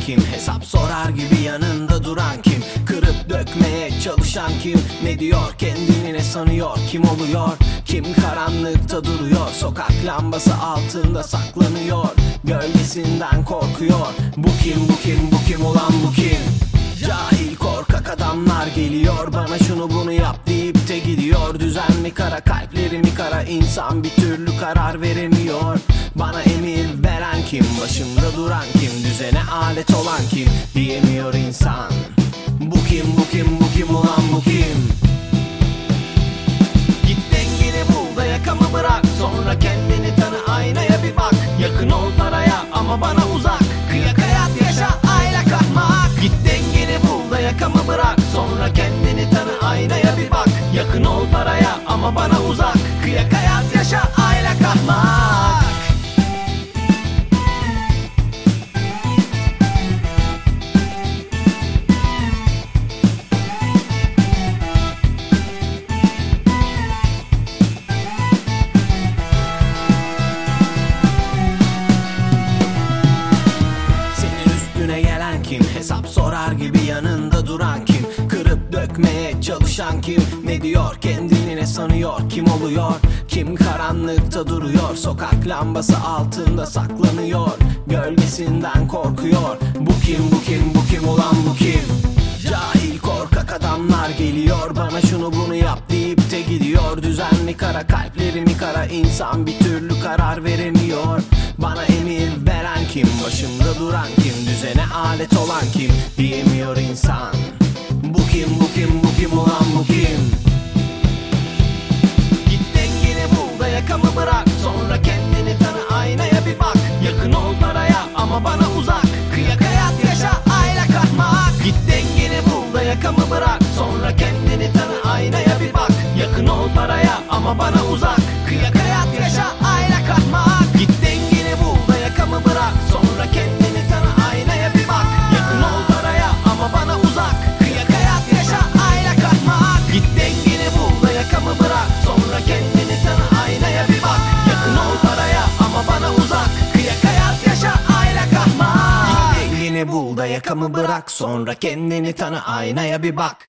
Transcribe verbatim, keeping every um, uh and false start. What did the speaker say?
kim? Hesap sorar gibi yanında duran kim? Kırıp dökmeye çalışan kim? Ne diyor kendini, ne sanıyor? Kim oluyor? Kim karanlıkta duruyor? Sokak lambası altında saklanıyor, gölgesinden korkuyor. Bu kim, bu kim, bu kim, ulan bu kim? Cahil korkak adamlar geliyor, bana şunu bunu yap deyip de gidiyor. Düzenli kara kalplerimi kara, insan bir türlü karar veremiyor. Bana emir veren kim? Başımda duran kim? Düzene alet olan kim? Diyemiyor insan. Bu kim, bu kim, bu kim, ulan bu kim? Git dengini bul da yakamı bırak, sonra kendini tanı, aynaya bir bak. Yakın ol paraya ama bana uzak, kıyak hayat yaşa, aile kahmak. Git dengini bul da yakamı bırak, sonra kendini tanı, aynaya bir bak. Yakın ol paraya ama bana uzak, kıyak hayat yaşa, aile kahmak. Kim? Hesap sorar gibi yanında duran kim? Kırıp dökmeye çalışan kim? Ne diyor kendini, ne sanıyor? Kim oluyor? Kim karanlıkta duruyor? Sokak lambası altında saklanıyor, gölgesinden korkuyor. Bu kim, bu kim, bu kim, ulan bu kim? Cahil korkak adamlar geliyor, bana şunu bunu yap deyip de gidiyor. Düzenli kara kalplerimi kara, insan bir türlü karar veremiyor. Bana emir veren kim? Başımda duran kim? Düzene alet olan kim? Diyemiyor insan. Bu kim, bu kim, bu kim, ulan bu kim? Git dengini bul da yakamı bırak, sonra kendini tanı, aynaya bir bak. Yakın ol paraya ama bana uzak, kıyak hayat yaşa, aile kahmak. Git dengini bul da yakamı bırak, sonra kendini tanı, aynaya bir bak. Yakın ol paraya ama bana uzak, kıyak hayat yaşa, aile kahmak. Git dengini bul da yakamı bırak, sonra kendini tanı, aynaya bir bak. Yakın ol paraya ama bana uzak, kıyak hayat yaşa, aile kahmak. Git dengini bul da yakamı bırak, sonra kendini tanı, aynaya bir bak. Yakın ol paraya ama bana uzak, kıyak hayat yaşa, aile kahmak. Git dengini bul da yakamı bırak, sonra kendini tanı, aynaya bir bak.